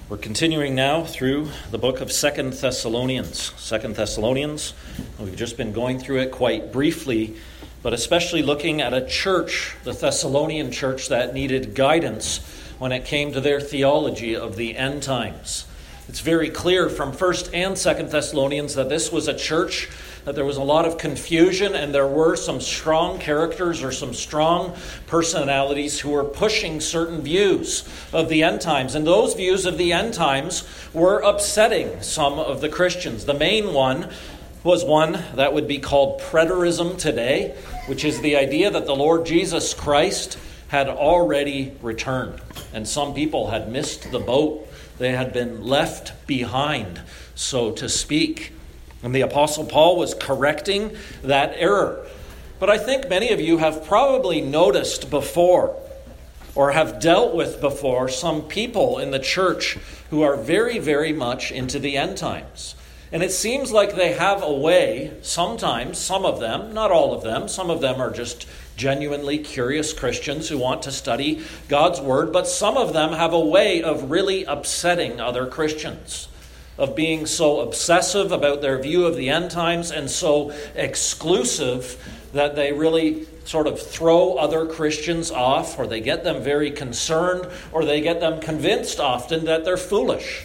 We're continuing now through the book of 2 Thessalonians. 2 Thessalonians, we've just been going through it quite briefly, but especially looking at a church, the Thessalonian church, that needed guidance when it came to their theology of the end times. It's very clear from 1st and 2nd Thessalonians that this was a church that there was a lot of confusion, and there were some strong characters or some strong personalities who were pushing certain views of the end times. And those views of the end times were upsetting some of the Christians. The main one was one that would be called preterism today, which is the idea that the Lord Jesus Christ had already returned. And some people had missed the boat. They had been left behind, so to speak. And the Apostle Paul was correcting that error. But I think many of you have probably noticed before, or have dealt with before, some people in the church who are very, very much into the end times. And it seems like they have a way, sometimes, some of them, not all of them, some of them are just genuinely curious Christians who want to study God's Word, but some of them have a way of really upsetting other Christians, of being so obsessive about their view of the end times and so exclusive that they really sort of throw other Christians off, or they get them very concerned, or they get them convinced often that they're foolish.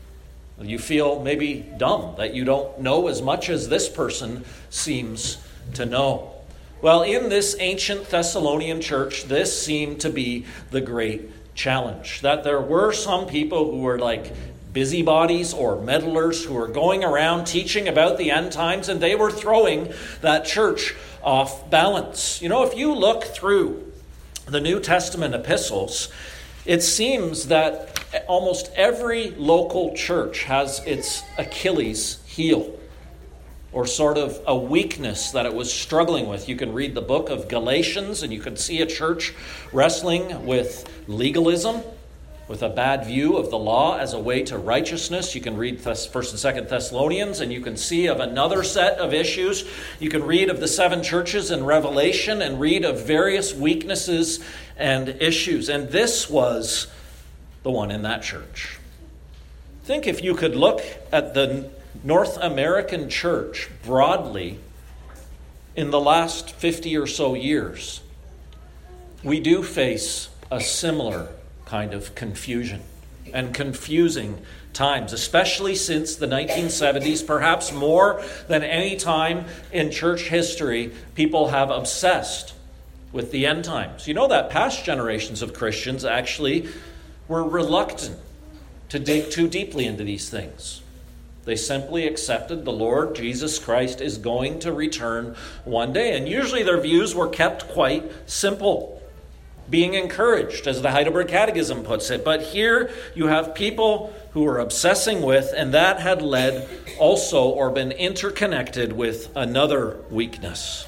You feel maybe dumb, that you don't know as much as this person seems to know. Well, in this ancient Thessalonian church, this seemed to be the great challenge. That there were some people who were like busybodies or meddlers who were going around teaching about the end times, and they were throwing that church off balance. You know, if you look through the New Testament epistles, it seems that almost every local church has its Achilles heel, or sort of a weakness that it was struggling with. You can read the book of Galatians, and you can see a church wrestling with legalism, with a bad view of the law as a way to righteousness. You can read 1st and 2nd Thessalonians, and you can see of another set of issues. You can read of the 7 churches in Revelation and read of various weaknesses and issues. And this was the one in that church. Think if you could look at the North American church broadly in the last 50 or so years. We do face a similar kind of confusion and confusing times, especially since the 1970s, perhaps more than any time in church history, people have obsessed with the end times. You know that past generations of Christians actually were reluctant to dig too deeply into these things. They simply accepted the Lord Jesus Christ is going to return one day. And usually their views were kept quite simple, being encouraged, as the Heidelberg Catechism puts it. But here you have people who are obsessing with, and that had led also or been interconnected with another weakness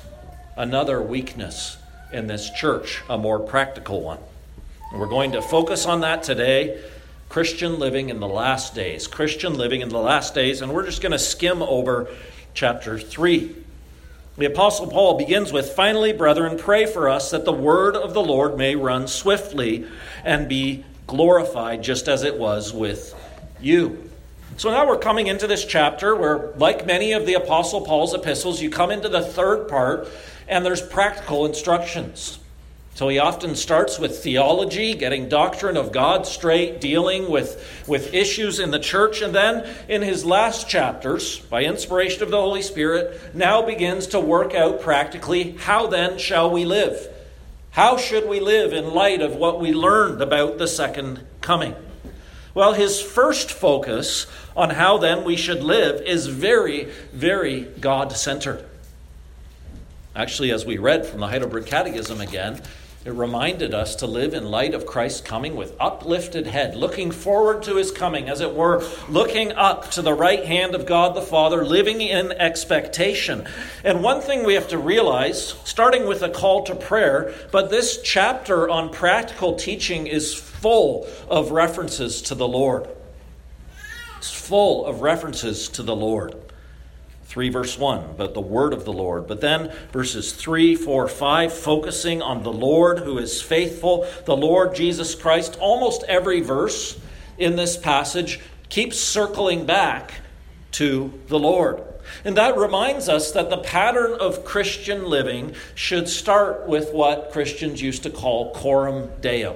in this church, a more practical one. And we're going to focus on that today. Christian living in the last days. Christian living in the last days. And we're just going to skim over chapter 3. The Apostle Paul begins with, "Finally, brethren, pray for us that the word of the Lord may run swiftly and be glorified just as it was with you." So now we're coming into this chapter where, like many of the Apostle Paul's epistles, you come into the third part and there's practical instructions. So he often starts with theology, getting doctrine of God straight, dealing with issues in the church. And then in his last chapters, by inspiration of the Holy Spirit, now begins to work out practically, how then shall we live? How should we live in light of what we learned about the second coming? Well, his first focus on how then we should live is very, very God-centered. Actually, as we read from the Heidelberg Catechism again, it reminded us to live in light of Christ's coming with uplifted head, looking forward to his coming, as it were, looking up to the right hand of God the Father, living in expectation. And one thing we have to realize, starting with a call to prayer, but this chapter on practical teaching is full of references to the Lord. It's full of references to the Lord. 3 verse 1, but the word of the Lord. But then verses 3, 4, 5, focusing on the Lord who is faithful, the Lord Jesus Christ. Almost every verse in this passage keeps circling back to the Lord. And that reminds us that the pattern of Christian living should start with what Christians used to call coram Deo,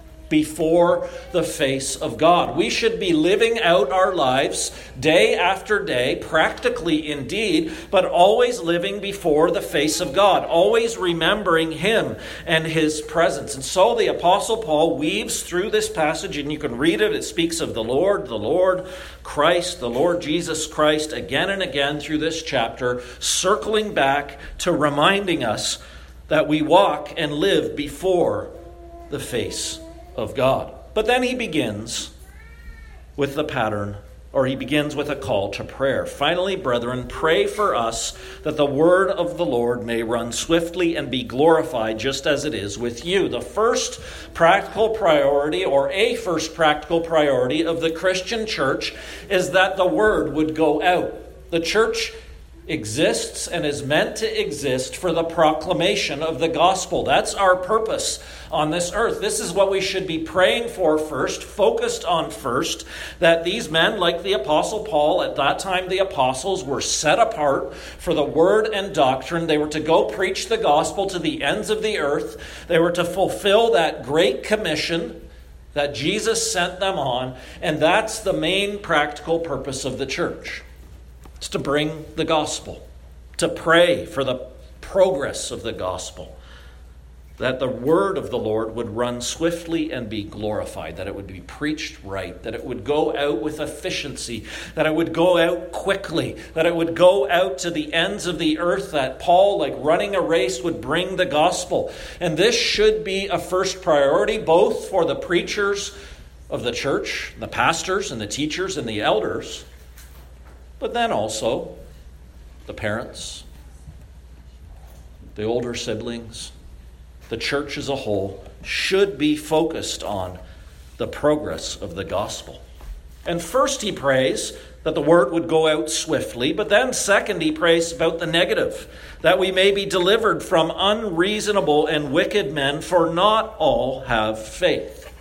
before the face of God. We should be living out our lives day after day, practically indeed, but always living before the face of God, always remembering Him and His presence. And so the Apostle Paul weaves through this passage, and you can read it. It speaks of the Lord Christ, the Lord Jesus Christ, again and again through this chapter, circling back to reminding us that we walk and live before the face of God. But then he begins with the pattern, or he begins with a call to prayer. Finally, brethren, pray for us that the word of the Lord may run swiftly and be glorified just as it is with you. The first practical priority, or a first practical priority of the Christian church, is that the word would go out. The church exists and is meant to exist for the proclamation of the gospel. That's our purpose on this earth. This is what we should be praying for first, focused on first, that these men, like the Apostle Paul, at that time the apostles, were set apart for the word and doctrine. They were to go preach the gospel to the ends of the earth. They were to fulfill that great commission that Jesus sent them on, and that's the main practical purpose of the church. It's to bring the gospel, to pray for the progress of the gospel, that the word of the Lord would run swiftly and be glorified, that it would be preached right, that it would go out with efficiency, that it would go out quickly, that it would go out to the ends of the earth, that Paul, like running a race, would bring the gospel. And this should be a first priority, both for the preachers of the church, the pastors and the teachers and the elders, but then also the parents, the older siblings, the church as a whole should be focused on the progress of the gospel. And first he prays that the word would go out swiftly, but then second he prays about the negative, that we may be delivered from unreasonable and wicked men, for not all have faith.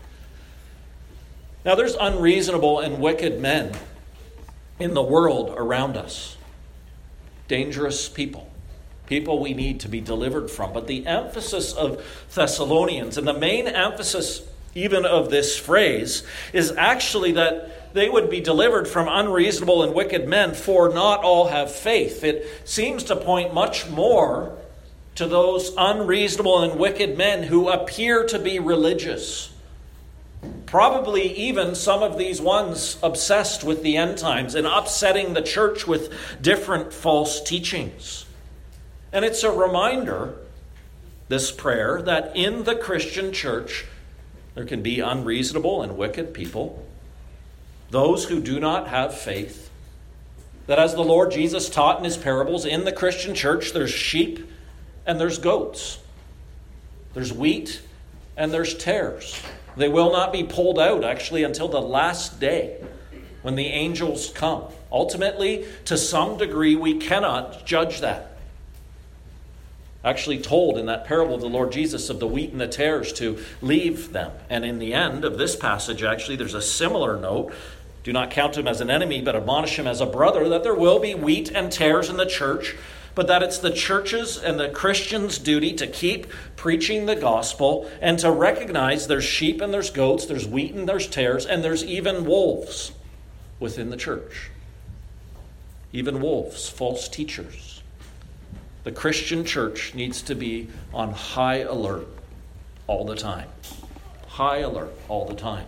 Now there's unreasonable and wicked men in the world around us. Dangerous people. People we need to be delivered from. But the emphasis of Thessalonians, and the main emphasis even of this phrase, is actually that they would be delivered from unreasonable and wicked men, for not all have faith. It seems to point much more to those unreasonable and wicked men who appear to be religious. Probably even some of these ones obsessed with the end times and upsetting the church with different false teachings. And it's a reminder, this prayer, that in the Christian church there can be unreasonable and wicked people, those who do not have faith, that as the Lord Jesus taught in his parables, in the Christian church there's sheep and there's goats. There's wheat and there's tares. They will not be pulled out, actually, until the last day when the angels come. Ultimately, to some degree, we cannot judge that. Actually told in that parable of the Lord Jesus of the wheat and the tares to leave them. And in the end of this passage, actually, there's a similar note. Do not count him as an enemy, but admonish him as a brother, that there will be wheat and tares in the church, but that it's the church's and the Christian's duty to keep preaching the gospel and to recognize there's sheep and there's goats, there's wheat and there's tares, and there's even wolves within the church. Even wolves, false teachers. The Christian church needs to be on high alert all the time. High alert all the time.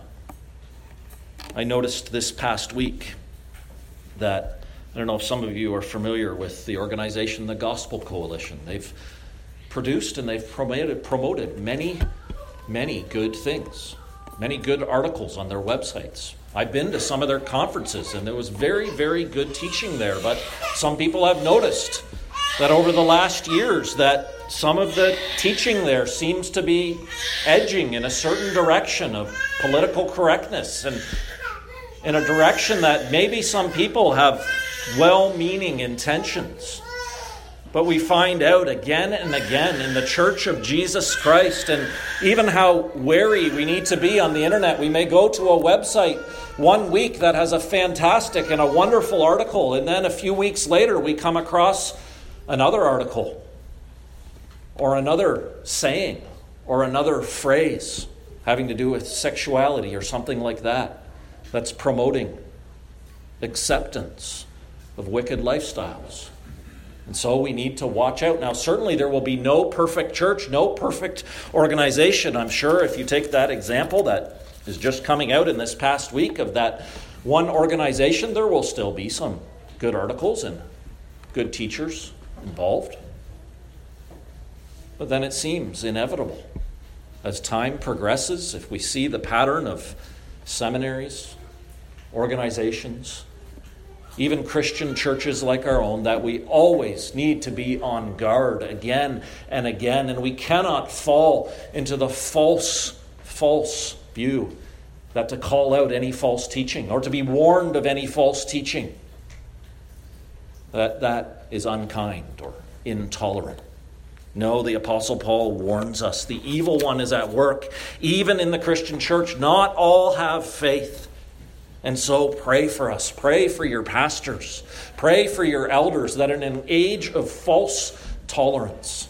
I noticed this past week that, I don't know if some of you are familiar with the organization, the Gospel Coalition. They've produced and they've promoted many, many good things, many good articles on their websites. I've been to some of their conferences, and there was very, very good teaching there. But some people have noticed that over the last years that some of the teaching there seems to be edging in a certain direction of political correctness, and in a direction that maybe some people have well-meaning intentions. But we find out again and again in the Church of Jesus Christ, and even how wary we need to be on the internet. We may go to a website one week that has a fantastic and a wonderful article, and then a few weeks later we come across another article or another saying or another phrase having to do with sexuality or something like that, that's promoting acceptance of wicked lifestyles. And so we need to watch out. Now, certainly there will be no perfect church, no perfect organization. I'm sure if you take that example that is just coming out in this past week of that one organization, there will still be some good articles and good teachers involved. But then it seems inevitable. As time progresses, if we see the pattern of seminaries, organizations, even Christian churches like our own, that we always need to be on guard again and again. And we cannot fall into the false view that to call out any false teaching or to be warned of any false teaching, that is unkind or intolerant. No, the Apostle Paul warns us. The evil one is at work, even in the Christian church. Not all have faith. And so pray for us. Pray for your pastors. Pray for your elders, that in an age of false tolerance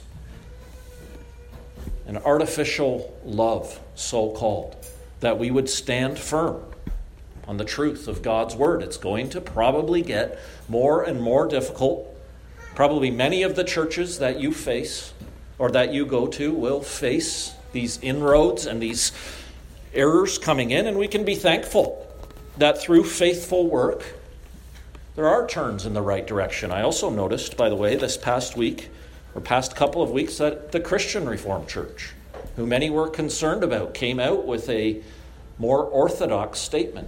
and artificial love, so-called, that we would stand firm on the truth of God's word. It's going to probably get more and more difficult. Probably many of the churches that you face or that you go to will face these inroads and these errors coming in, and we can be thankful that through faithful work, there are turns in the right direction. I also noticed, by the way, this past week, or past couple of weeks, that the Christian Reformed Church, who many were concerned about, came out with a more orthodox statement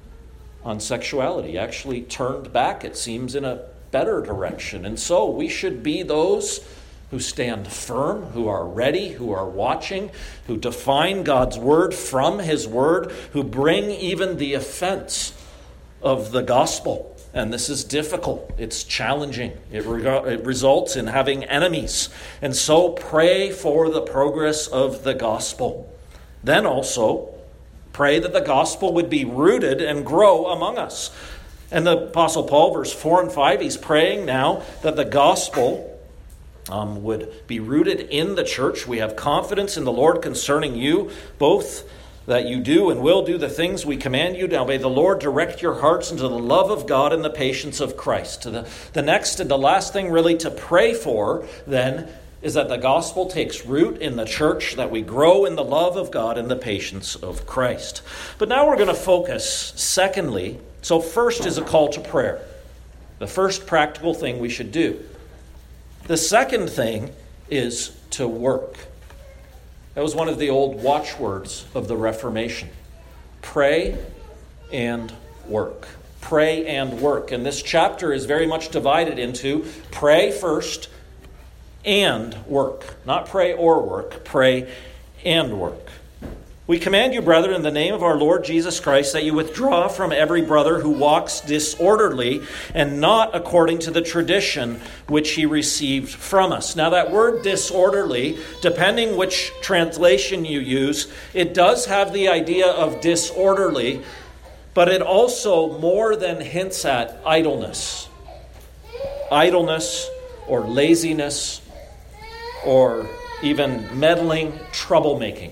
on sexuality, actually turned back, it seems, in a better direction. And so we should be those who stand firm, who are ready, who are watching, who define God's word from his word, who bring even the offense of the gospel. And this is difficult. It's challenging. It results in having enemies. And so pray for the progress of the gospel. Then also pray that the gospel would be rooted and grow among us. And the Apostle Paul, verse 4 and 5, he's praying now that the gospel would be rooted in the church. We have confidence in the Lord concerning you, both that you do and will do the things we command you. Now may the Lord direct your hearts into the love of God and the patience of Christ. The next and the last thing really to pray for then is that the gospel takes root in the church, that we grow in the love of God and the patience of Christ. But now we're going to focus, secondly, so first is a call to prayer. The first practical thing we should do. The second thing is to work. That was one of the old watchwords of the Reformation. Pray and work. Pray and work. And this chapter is very much divided into pray first and work. Not pray or work. Pray and work. We command you, brethren, in the name of our Lord Jesus Christ, that you withdraw from every brother who walks disorderly and not according to the tradition which he received from us. Now that word disorderly, depending which translation you use, it does have the idea of disorderly, but it also more than hints at idleness. Idleness or laziness or even meddling, troublemaking.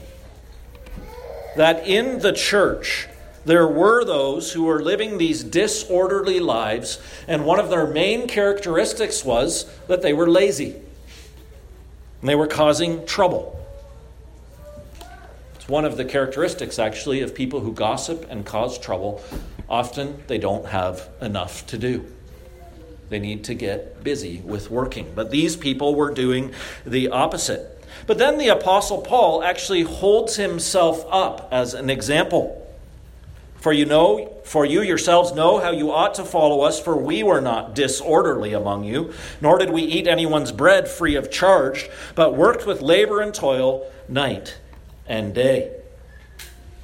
That in the church, there were those who were living these disorderly lives, and one of their main characteristics was that they were lazy. And they were causing trouble. It's one of the characteristics, actually, of people who gossip and cause trouble. Often, they don't have enough to do. They need to get busy with working. But these people were doing the opposite. But then the Apostle Paul actually holds himself up as an example. For you yourselves know how you ought to follow us, for we were not disorderly among you, nor did we eat anyone's bread free of charge, but worked with labor and toil night and day.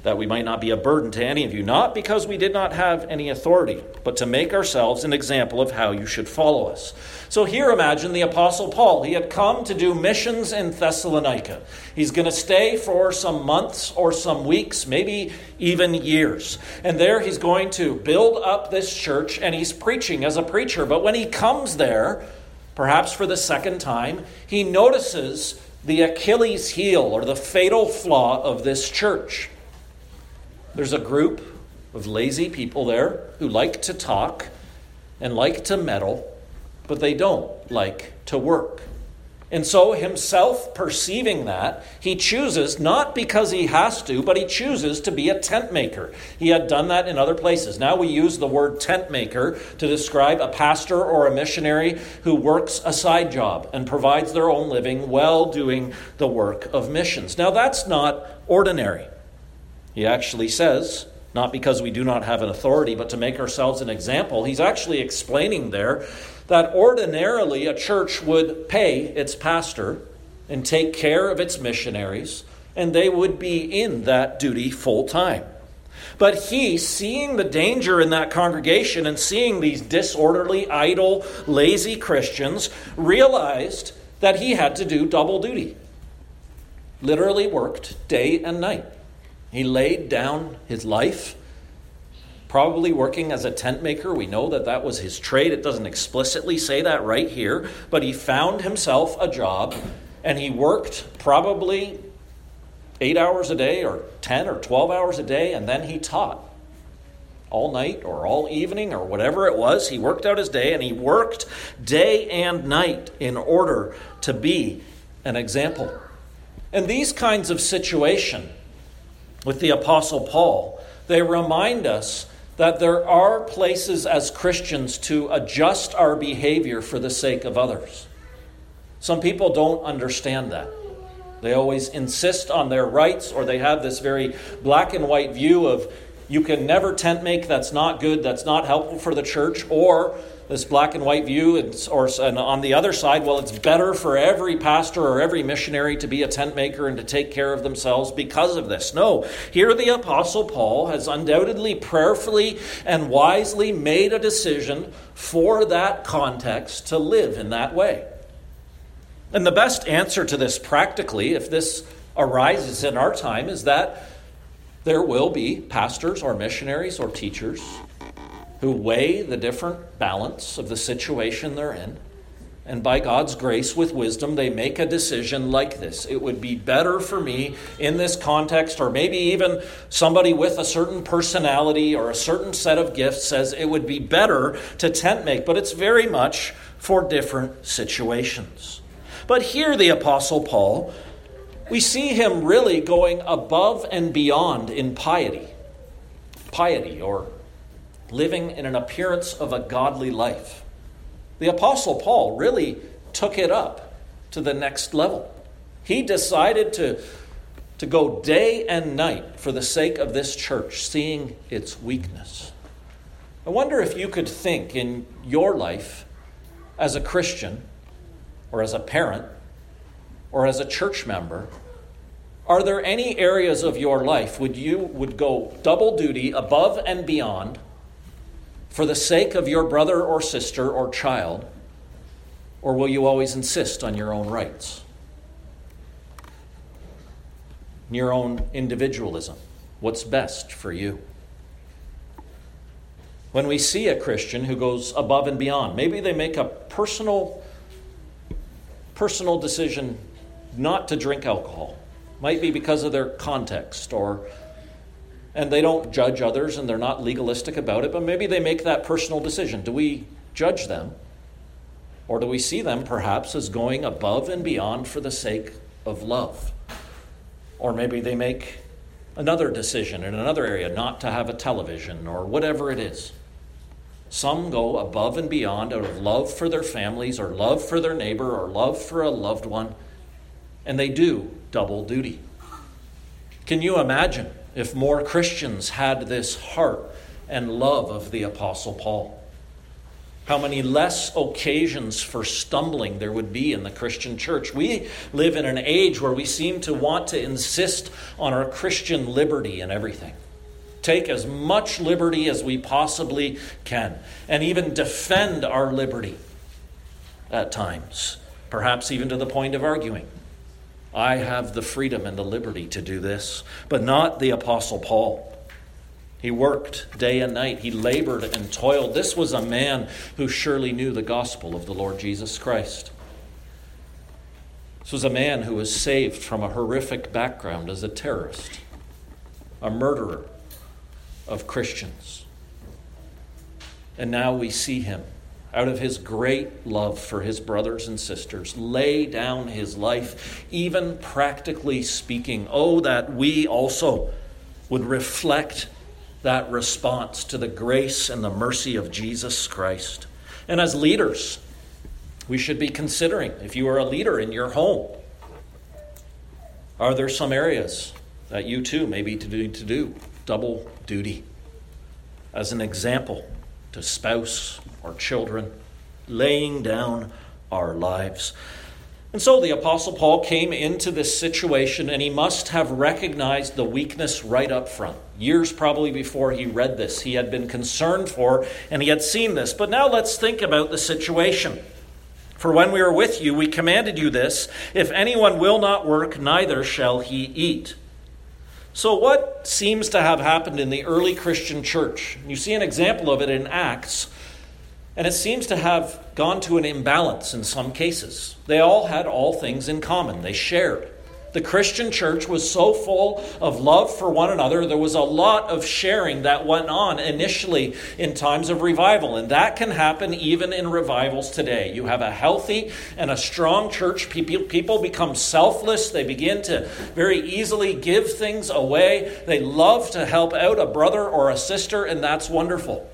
that we might not be a burden to any of you, not because we did not have any authority, but to make ourselves an example of how you should follow us. So here imagine the Apostle Paul. He had come to do missions in Thessalonica. He's going to stay for some months or some weeks, maybe even years. And there he's going to build up this church, and he's preaching as a preacher. But when he comes there, perhaps for the second time, he notices the Achilles heel or the fatal flaw of this church. There's a group of lazy people there who like to talk and like to meddle, but they don't like to work. And so himself perceiving that, he chooses, not because he has to, but he chooses to be a tent maker. He had done that in other places. Now we use the word tent maker to describe a pastor or a missionary who works a side job and provides their own living while doing the work of missions. Now that's not ordinary. He actually says, not because we do not have an authority, but to make ourselves an example. He's actually explaining there that ordinarily a church would pay its pastor and take care of its missionaries, and they would be in that duty full time. But he, seeing the danger in that congregation and seeing these disorderly, idle, lazy Christians, realized that he had to do double duty. Literally worked day and night. He laid down his life, probably working as a tent maker. We know that that was his trade. It doesn't explicitly say that right here, but he found himself a job, and he worked probably 8 hours a day or 10 or 12 hours a day, and then he taught all night or all evening or whatever it was. He worked out his day, and he worked day and night in order to be an example. And these kinds of situations with the Apostle Paul, they remind us that there are places as Christians to adjust our behavior for the sake of others. Some people don't understand that. They always insist on their rights, or they have this very black and white view of you can never tent make, that's not good, that's not helpful for the church, or this black and white view, and on the other side, well, it's better for every pastor or every missionary to be a tent maker and to take care of themselves because of this. No, here the Apostle Paul has undoubtedly prayerfully and wisely made a decision for that context to live in that way. And the best answer to this practically, if this arises in our time, is that there will be pastors or missionaries or teachers who weigh the different balance of the situation they're in, and by God's grace, with wisdom, they make a decision like this. It would be better for me in this context, or maybe even somebody with a certain personality or a certain set of gifts says it would be better to tent make, but it's very much for different situations. But here the Apostle Paul, we see him really going above and beyond in piety. Piety, or living in an appearance of a godly life. The Apostle Paul really took it up to the next level. He decided to go day and night for the sake of this church, seeing its weakness. I wonder if you could think in your life as a Christian, or as a parent, or as a church member, are there any areas of your life would you would go double duty above and beyond for the sake of your brother or sister or child, or will you always insist on your own rights? Your own individualism. What's best for you? When we see a Christian who goes above and beyond, maybe they make a personal decision not to drink alcohol. Might be because of their context, and they don't judge others and they're not legalistic about it, but maybe they make that personal decision. Do we judge them? Or do we see them perhaps as going above and beyond for the sake of love? Or maybe they make another decision in another area, not to have a television or whatever it is. Some go above and beyond out of love for their families or love for their neighbor or love for a loved one, and they do double duty. Can you imagine if more Christians had this heart and love of the Apostle Paul? how many less occasions for stumbling there would be in the Christian church. We live in an age where we seem to want to insist on our Christian liberty and everything. Take as much liberty as we possibly can, and even defend our liberty at times, perhaps even to the point of arguing. I have the freedom and the liberty to do this, but not the Apostle Paul. He worked day and night. He labored and toiled. This was a man who surely knew the gospel of the Lord Jesus Christ. This was a man who was saved from a horrific background as a terrorist, a murderer of Christians. And now we see him, out of his great love for his brothers and sisters, lay down his life, even practically speaking. Oh, that we also would reflect that response to the grace and the mercy of Jesus Christ. And as leaders, we should be considering, if you are a leader in your home, are there some areas that you too may be to do double duty? As an example to spouse or children, laying down our lives. And so the Apostle Paul came into this situation, and he must have recognized the weakness right up front. Years probably before he read this, he had been concerned for, and he had seen this. But now let's think about the situation. For when we were with you, we commanded you this: if anyone will not work, neither shall he eat. So what seems to have happened in the early Christian church? You see an example of it in Acts. And it seems to have gone to an imbalance in some cases. They all had all things in common. They shared. The Christian church was so full of love for one another. There was a lot of sharing that went on initially in times of revival. And that can happen even in revivals today. You have a healthy and a strong church. People become selfless. They begin to very easily give things away. They love to help out a brother or a sister, and that's wonderful.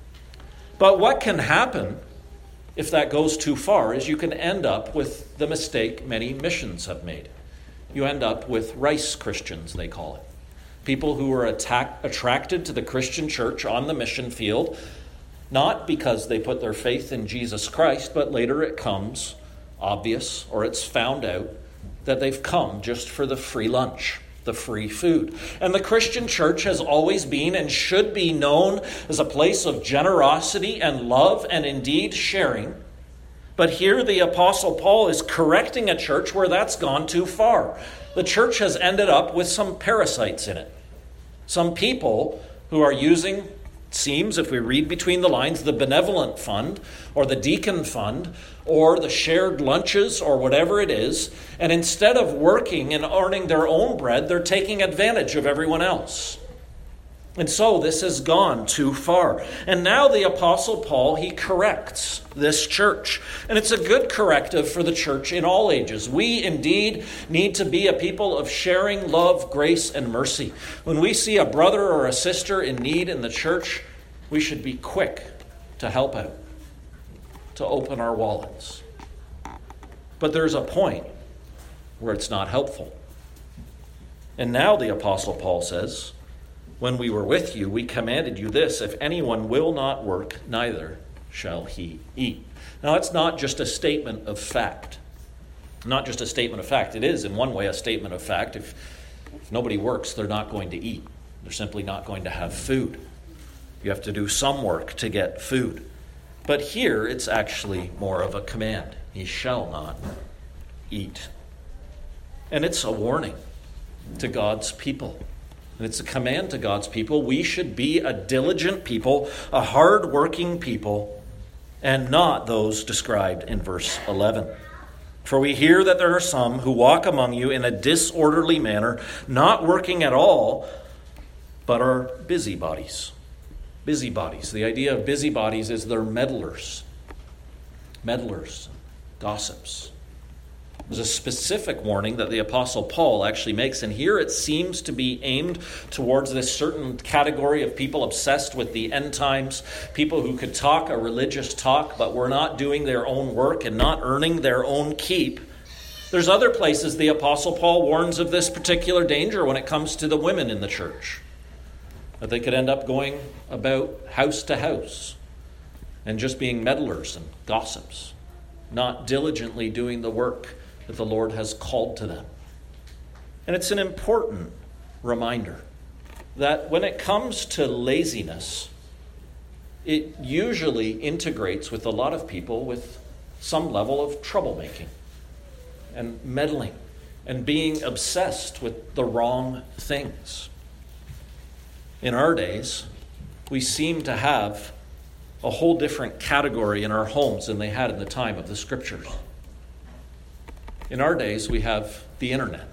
But what can happen if that goes too far is you can end up with the mistake many missions have made. You end up with rice Christians, they call it. People who are attracted to the Christian church on the mission field, not because they put their faith in Jesus Christ, but later it comes obvious, or it's found out, that they've come just for the free lunch, the free food. And the Christian church has always been and should be known as a place of generosity and love and indeed sharing. But here the Apostle Paul is correcting a church where that's gone too far. The church has ended up with some parasites in it. Some people who are using, it seems, if we read between the lines, the benevolent fund or the deacon fund or the shared lunches or whatever it is, and instead of working and earning their own bread, they're taking advantage of everyone else. And so this has gone too far. And now the Apostle Paul, he corrects this church. And it's a good corrective for the church in all ages. We indeed need to be a people of sharing love, grace, and mercy. When we see a brother or a sister in need in the church, we should be quick to help out, to open our wallets. But there's a point where it's not helpful. And now the Apostle Paul says, when we were with you, we commanded you this: if anyone will not work, neither shall he eat. Now, it's not just a statement of fact. Not just a statement of fact. It is, in one way, a statement of fact. If nobody works, they're not going to eat. They're simply not going to have food. You have to do some work to get food. But here, it's actually more of a command. He shall not eat. And it's a warning to God's people. And it's a command to God's people. We should be a diligent people, a hard-working people, and not those described in verse 11. For we hear that there are some who walk among you in a disorderly manner, not working at all, but are busybodies. Busybodies. The idea of busybodies is they're meddlers. Meddlers, gossips. There's a specific warning that the Apostle Paul actually makes, and here it seems to be aimed towards this certain category of people obsessed with the end times, people who could talk a religious talk, but were not doing their own work and not earning their own keep. There's other places the Apostle Paul warns of this particular danger when it comes to the women in the church, that they could end up going about house to house, and just being meddlers and gossips, not diligently doing the work that the Lord has called to them. And it's an important reminder that when it comes to laziness, it usually integrates with a lot of people with some level of troublemaking and meddling and being obsessed with the wrong things. In our days, we seem to have a whole different category in our homes than they had in the time of the Scriptures. In our days, we have the internet.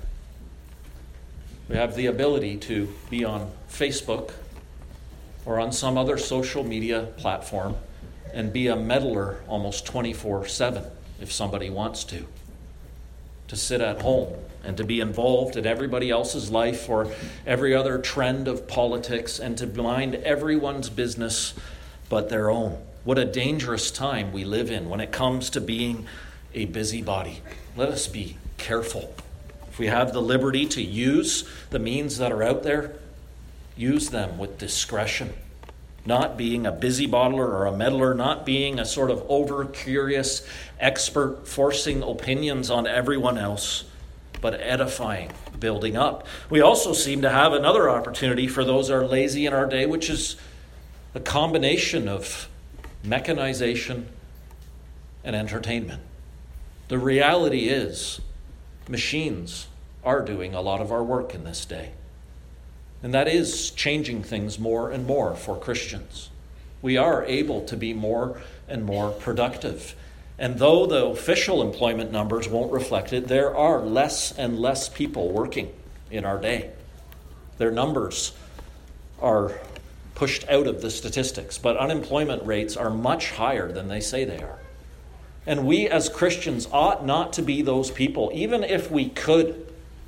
We have the ability to be on Facebook or on some other social media platform and be a meddler almost 24/7 if somebody wants to sit at home and to be involved in everybody else's life or every other trend of politics and to mind everyone's business but their own. What a dangerous time we live in when it comes to being a busybody. Let us be careful. If we have the liberty to use the means that are out there, use them with discretion. Not being a busybody or a meddler, not being a sort of over-curious expert forcing opinions on everyone else, but edifying, building up. We also seem to have another opportunity for those who are lazy in our day, which is a combination of mechanization and entertainment. The reality is, machines are doing a lot of our work in this day. And that is changing things more and more for Christians. We are able to be more and more productive. And though the official employment numbers won't reflect it, there are less and less people working in our day. Their numbers are pushed out of the statistics, but unemployment rates are much higher than they say they are. And we as Christians ought not to be those people, even if we could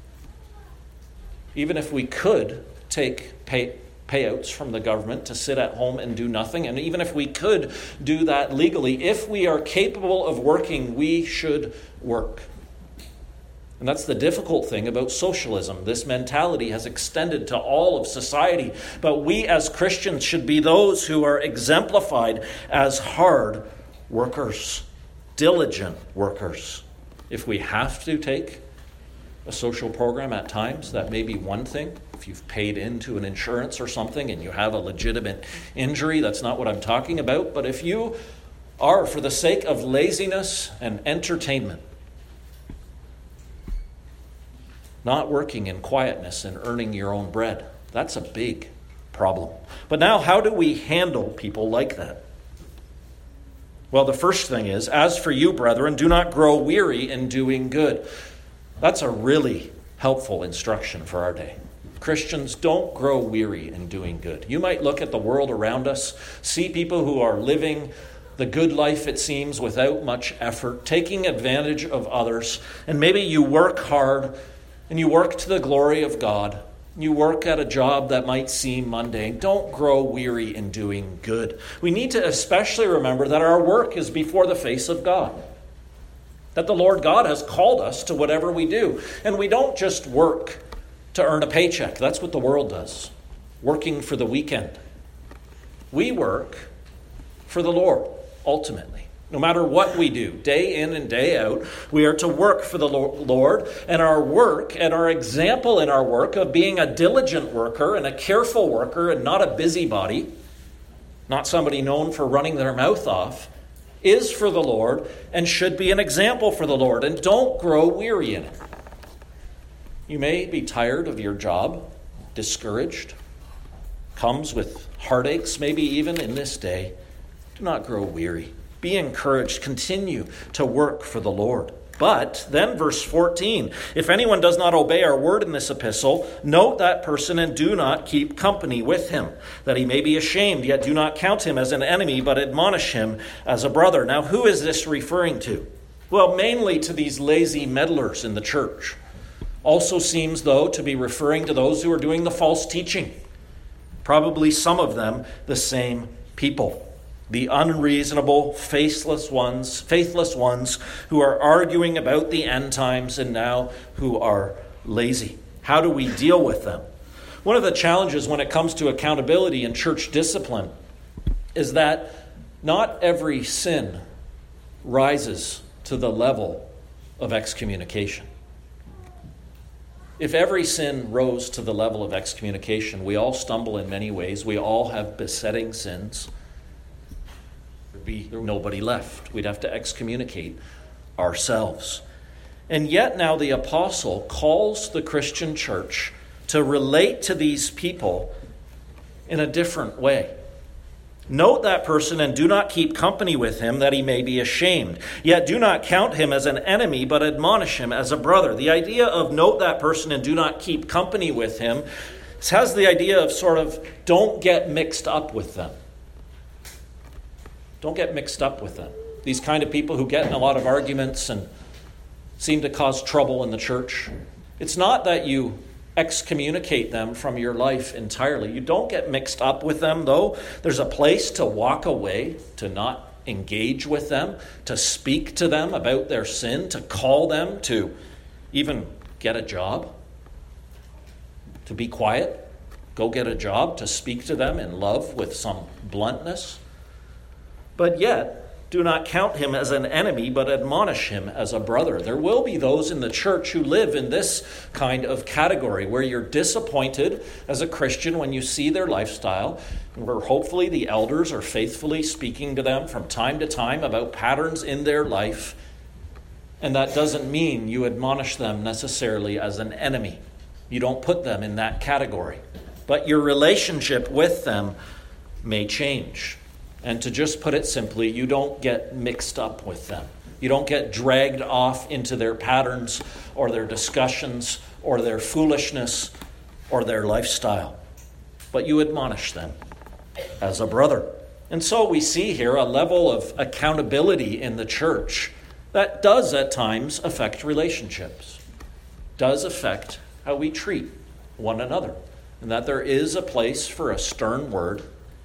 take payouts from the government to sit at home and do nothing, and even if we could do that legally, if we are capable of working, we should work. And that's the difficult thing about socialism. This mentality has extended to all of society, but we as Christians should be those who are exemplified as hard workers, diligent workers. If we have to take a social program at times, that may be one thing. If you've paid into an insurance or something and you have a legitimate injury, that's not what I'm talking about. But if you are, for the sake of laziness and entertainment, not working in quietness and earning your own bread, that's a big problem. But now, how do we handle people like that? Well, the first thing is, as for you, brethren, do not grow weary in doing good. That's a really helpful instruction for our day. Christians, don't grow weary in doing good. You might look at the world around us, see people who are living the good life, it seems, without much effort, taking advantage of others, and maybe you work hard and you work to the glory of God. You work at a job that might seem mundane. Don't grow weary in doing good. We need to especially remember that our work is before the face of God. That the Lord God has called us to whatever we do. And we don't just work to earn a paycheck. That's what the world does. Working for the weekend. We work for the Lord, ultimately. No matter what we do, day in and day out, we are to work for the Lord. And our work and our example in our work of being a diligent worker and a careful worker and not a busybody, not somebody known for running their mouth off, is for the Lord and should be an example for the Lord. And don't grow weary in it. You may be tired of your job, discouraged, comes with heartaches, maybe even in this day. Do not grow weary. Be encouraged. Continue to work for the Lord. But then verse 14, if anyone does not obey our word in this epistle, note that person and do not keep company with him, that he may be ashamed, yet do not count him as an enemy, but admonish him as a brother. Now, who is this referring to? Well, mainly to these lazy meddlers in the church. Also seems, though, to be referring to those who are doing the false teaching. Probably some of them the same people. The unreasonable, faithless ones who are arguing about the end times and now who are lazy. How do we deal with them? One of the challenges when it comes to accountability and church discipline is that Not every sin rises to the level of excommunication. If every sin rose to the level of excommunication, we all stumble in many ways. We all have besetting sins. There'd be nobody left. We'd have to excommunicate ourselves. And yet now the apostle calls the Christian church to relate to these people in a different way. Note that person and do not keep company with him, that he may be ashamed. Yet do not count him as an enemy, but admonish him as a brother. The idea of note that person and do not keep company with him has the idea of sort of don't get mixed up with them. Don't get mixed up with them. These kind of people who get in a lot of arguments and seem to cause trouble in the church. It's not that you excommunicate them from your life entirely. You don't get mixed up with them, though. There's a place to walk away, to not engage with them, to speak to them about their sin, to call them to even get a job, to be quiet, go get a job, to speak to them in love with some bluntness. But yet, do not count him as an enemy, but admonish him as a brother. There will be those in the church who live in this kind of category, where you're disappointed as a Christian when you see their lifestyle, and where hopefully the elders are faithfully speaking to them from time to time about patterns in their life. And that doesn't mean you admonish them necessarily as an enemy. You don't put them in that category. But your relationship with them may change. And to just put it simply, you don't get mixed up with them. You don't get dragged off into their patterns or their discussions or their foolishness or their lifestyle. But you admonish them as a brother. And so we see here a level of accountability in the church that does at times affect relationships, does affect how we treat one another, and that there is a place for a stern word,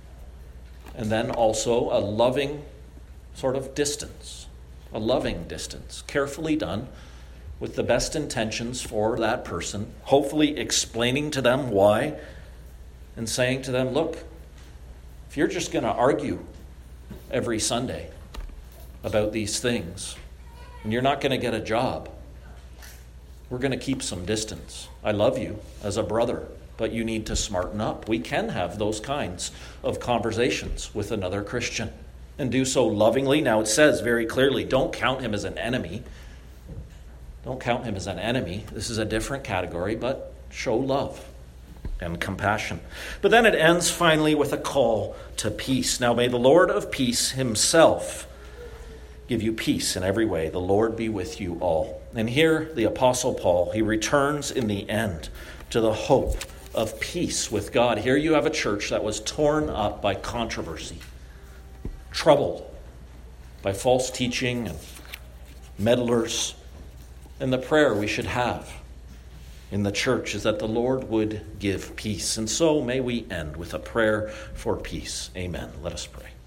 and then also a loving sort of distance, a loving distance, carefully done with the best intentions for that person, hopefully explaining to them why and saying to them, look, if you're just going to argue every Sunday about these things and you're not going to get a job, we're going to keep some distance. I love you as a brother, but you need to smarten up. We can have those kinds of conversations with another Christian and do so lovingly. Now it says very clearly, don't count him as an enemy. Don't count him as an enemy. This is a different category, but show love and compassion. But then it ends finally with a call to peace. Now may the Lord of peace himself give you peace in every way. The Lord be with you all. And here the Apostle Paul, he returns in the end to the hope of peace with God. Here you have a church that was torn up by controversy, troubled by false teaching and meddlers. And the prayer we should have in the church is that the Lord would give peace. And so may we end with a prayer for peace. Amen. Let us pray.